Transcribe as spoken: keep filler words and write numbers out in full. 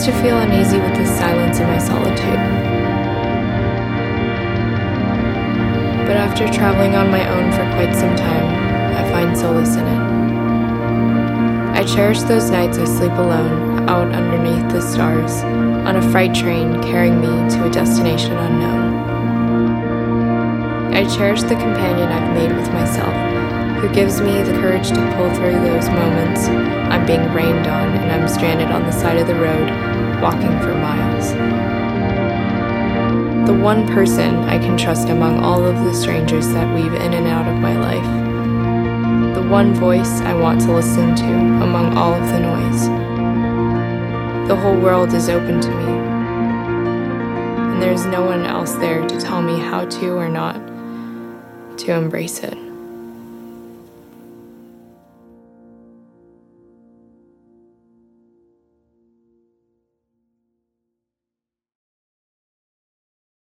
to feel uneasy with the silence in my solitude. But after traveling on my own for quite some time, I find solace in it. I cherish those nights I sleep alone, out underneath the stars, on a freight train carrying me to a destination unknown. I cherish the companion I've made with myself, who gives me the courage to pull through those moments I'm being rained on and I'm stranded on the side of the road, walking for miles. The one person I can trust among all of the strangers that weave in and out of my life. The one voice I want to listen to among all of the noise. The whole world is open to me, and there's no one else there to tell me how to or not to embrace it.